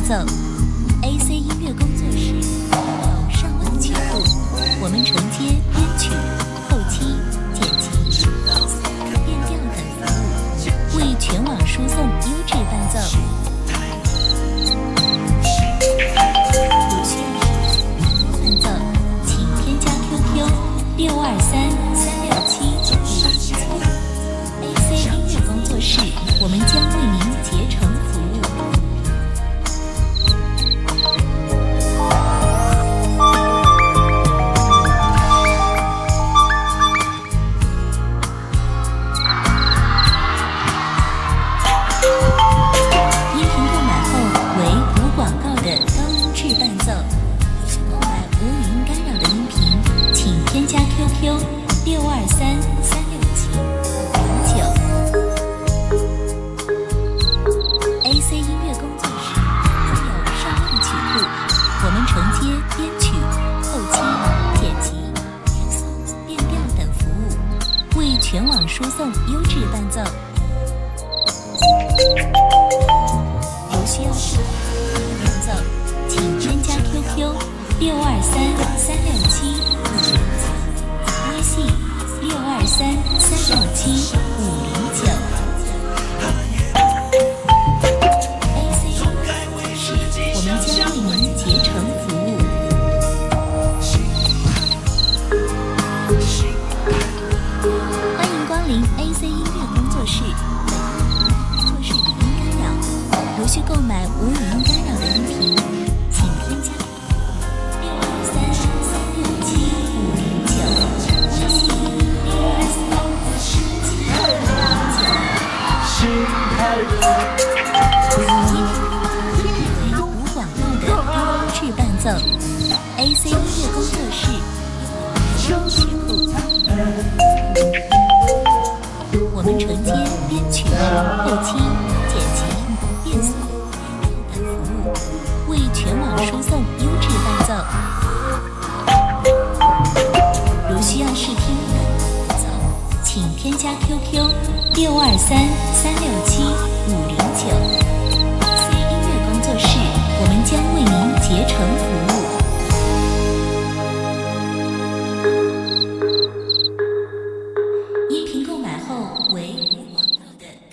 奏 ，AC 音乐工作室有上万曲库，我们承接编曲、后期、剪辑、变调等服务，为全网输送优质伴奏。有需要伴奏，请添加 QQ623-367-507。AC 音乐工作室，我们将为您竭诚服务。音频购买后为无广告的高音质伴奏。购买无语音干扰的音频，请添加 QQ 623-367-509。AC 音乐工作室拥有上万曲库，我们承接编曲、后期、剪辑、元素、变调等服务，为全网输送优质伴奏。有需要视频伴奏，请添加 QQ 623-367-507，微信623-367-509。AC 音乐工作室，我们将为您竭诚服务。欢迎光临 AC 音乐工作室。工作室语音干扰，如需购买无语音干扰的音频，请添加为无广告的高音质伴奏 ，AC 音乐工作室有曲库，我们承接编曲、后期、剪辑、变速等服务，为全网输送优质伴奏。如需要试听伴奏，请添加 QQ 623-367-509。